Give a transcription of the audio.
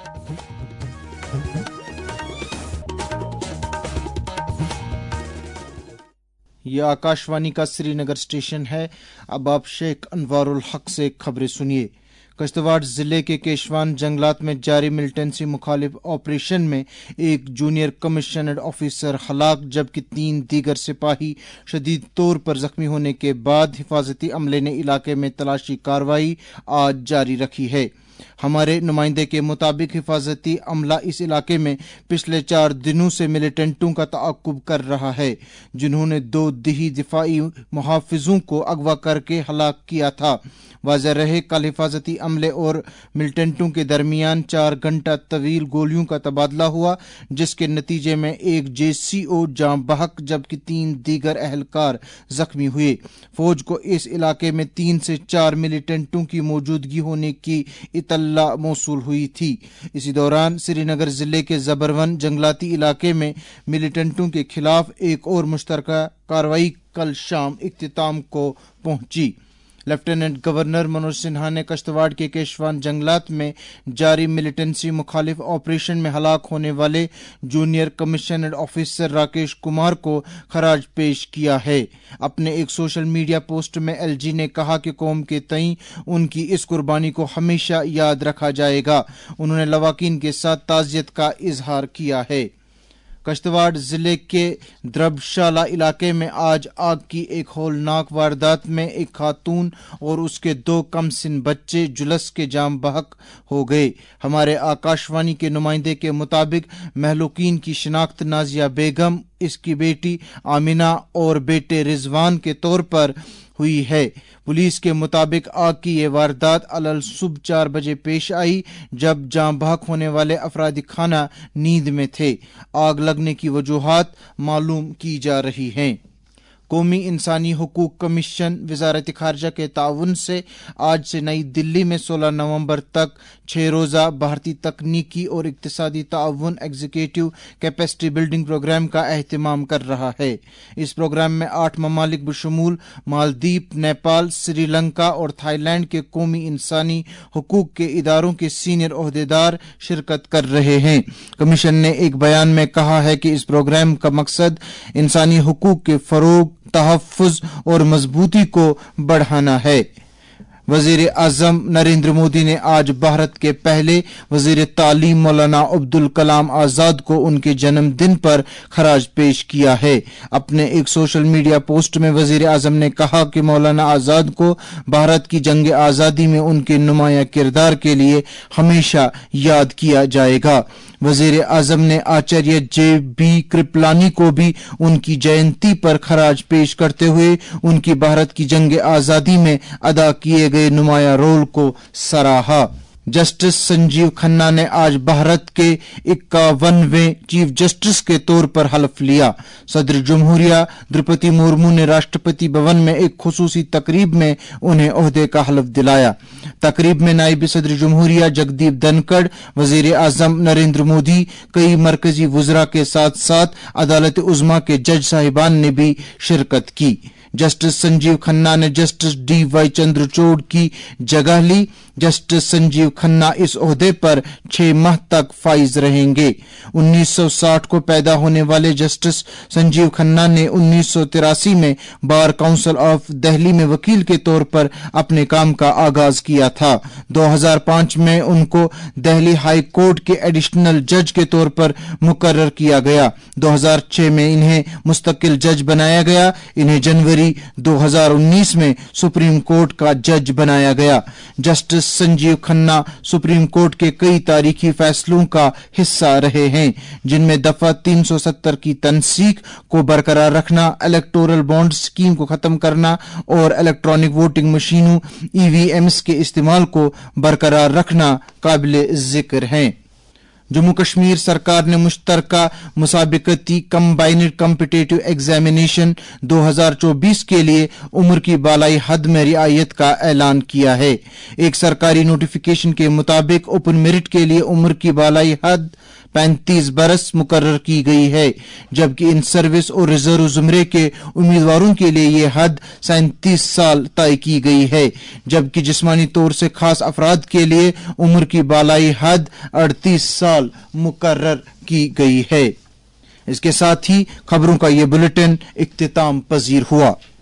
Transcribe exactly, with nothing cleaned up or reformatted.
यह आकाशवाणी का श्रीनगर स्टेशन है। अब आप शेख अनवारुल हक से खबरें सुनिए। कश्तवाड़ जिले के केशवान जंगलात में जारी मिलिटेंसी मुखालिफ ऑपरेशन में एक जूनियर कमीशनड ऑफिसर हलाक जबकि तीन दीगर सिपाही शदीद तौर पर जख्मी होने के बाद हिफाजती अमले ने इलाके में तलाशी कार्रवाई आज जारी रखी है। हमारे नुमाइंदे के मुताबिक हिफाजती अमला इस इलाके में पिछले चार दिनों से मिलिटेंटों का ताकुब कर रहा है, जिन्होंने दो दिही दिफाई मुहाफिजों को अगवा करके हलाक किया था। वाज़ेह रहे कल हिफाजती अमले और मिलिटेंटों के दरमियान चार घंटा तवील गोलियों का तबादला हुआ, जिसके नतीजे में एक जे सी ओ जाँ बहक जबकि तीन दीगर अहलकार जख्मी हुए। फौज को इस इलाके में तीन से चार मिलिटेंटों की मौजूदगी होने की इतला मौसूल हुई थी। इसी दौरान श्रीनगर जिले के जबरवन जंगलाती इलाके में मिलिटेंटों के खिलाफ एक और मुश्तरका कार्रवाई कल शाम इख्तिताम को पहुंची। लेफ्टिनेंट गवर्नर मनोज सिन्हा ने कश्तवाड़ के केशवान जंगलात में जारी मिलिटेंसी मुखालिफ ऑपरेशन में हलाक होने वाले junior commissioned officer Rakesh Kumar को खराज पेश किया है। अपने एक सोशल मीडिया पोस्ट में एलजी ने कहा कि कौम के तई उनकी इस कुर्बानी को हमेशा याद रखा जाएगा। उन्होंने लवाकिन के साथ ताज़ियत का इजहार किया है। कश्तवाड़ जिले के द्रबशाला इलाके में आज आग की एक हौलनाक वारदात में एक खातून और उसके दो कमसिन बच्चे जुलस के जाम बहक हो गए। हमारे आकाशवाणी के नुमाइंदे के मुताबिक महलूकीन की शिनाख्त नाजिया बेगम, इसकी बेटी आमिना और बेटे रिजवान के तौर पर हुई है। पुलिस के मुताबिक आग की ये वारदात अलल सुबह चार बजे पेश आई, जब जाँ बहक होने वाले अफरादी खाना नींद में थे। आग लगने की वजूहात मालूम की जा रही हैं। कौमी इंसानी हुकूक कमीशन वजारत खारजा के ताउन से आज से नई दिल्ली में सोलह नवंबर तक छह रोज़ा भारतीय तकनीकी और इक्तिसादी ताउन एग्जीक्यूटिव कैपेसिटी बिल्डिंग प्रोग्राम का एहतमाम कर रहा है। इस प्रोग्राम में आठ ममालिक बशमूल मालदीव, नेपाल, श्रीलंका और थाईलैंड के कौमी इंसानी हुकूक के इदारों के सीनियर ओहदेदार शिरकत कर रहे हैं। कमीशन ने एक बयान में कहा है कि इस प्रोग्राम का मकसद इंसानी हुकूक के फरोग, तहफ़्फ़ुज़ और मजबूती को बढ़ाना है। वज़ीर आज़म नरेंद्र मोदी ने आज भारत के पहले वज़ीर तालीम मौलाना अब्दुल कलाम आज़ाद को उनके जन्मदिन पर खराज पेश किया है। अपने एक सोशल मीडिया पोस्ट में वज़ीर आज़म ने कहा कि मौलाना आज़ाद को भारत की जंग आज़ादी में उनके नुमाया किरदार के लिए हमेशा याद किया जाएगा। वज़ीर आज़म ने आचार्य जे बी कृपलानी को भी उनकी जयंती पर खराज पेश करते हुए उनकी भारत की जंग आज़ादी में अदा किए गए नुमाया रोल को सराहा। जस्टिस संजीव खन्ना ने आज भारत के इक्यावनवें चीफ जस्टिस के तौर पर हल्फ लिया। सदर जमहूरिया द्रौपदी मुर्मू ने राष्ट्रपति भवन में एक खुसूसी तकरीब में उन्हें ओहदे का हल्फ दिलाया। तकरीब में नायब सदर जमहूरिया जगदीप धनखड़, वजीर आजम नरेंद्र मोदी, कई मरकजी वुज़रा के साथ साथ अदालत उज़्मा के जज साहिबान ने भी शिरकत की। जस्टिस संजीव खन्ना ने जस्टिस डी वाई चंद्रचूड़ की जगह ली। जस्टिस संजीव खन्ना इस ओहदे पर छह माह तक फाइज रहेंगे। उन्नीस सौ साठ को पैदा होने वाले जस्टिस संजीव खन्ना ने उन्नीस सौ तिरासी में बार काउंसिल ऑफ दिल्ली में वकील के तौर पर अपने काम का आगाज किया था। दो हज़ार पाँच में उनको दिल्ली हाई कोर्ट के एडिशनल जज के तौर पर मुकर्रर किया गया। दो हज़ार छह में इन्हें मुस्तकिल जज बनाया गया। इन्हें जनवरी दो हज़ार उन्नीस में सुप्रीम कोर्ट का जज बनाया गया। Justice Sanjiv Khanna supreme court के कई तारीखी फैसलों का हिस्सा रहे हैं, जिनमें दफा तीन सौ सत्तर की तनसीख को बरकरार रखना, इलेक्टोरल बॉन्ड स्कीम को खत्म करना और इलेक्ट्रॉनिक वोटिंग मशीनों ईवीएम्स के इस्तेमाल को बरकरार रखना काबिल जिक्र हैं। जम्मू कश्मीर सरकार ने मुश्तरका मुसाबिकती कंबाइंड कॉम्पिटिटिव एग्जामिनेशन दो हज़ार चौबीस के लिए उम्र की बालाई हद में रियायत का ऐलान किया है। एक सरकारी नोटिफिकेशन के मुताबिक ओपन मेरिट के लिए उम्र की बालाई हद पैंतीस बरस मुकर्रर की गई है, जबकि इन सर्विस और रिजर्व जुमरे के उम्मीदवारों के लिए ये हद सैंतीस साल तय की गई है, जबकि जिस्मानी तौर से खास अफराद के लिए उम्र की बालाई हद अड़तीस साल मुकर्रर की गई है। इसके साथ ही खबरों का ये बुलेटिन इख्तिताम पजीर हुआ।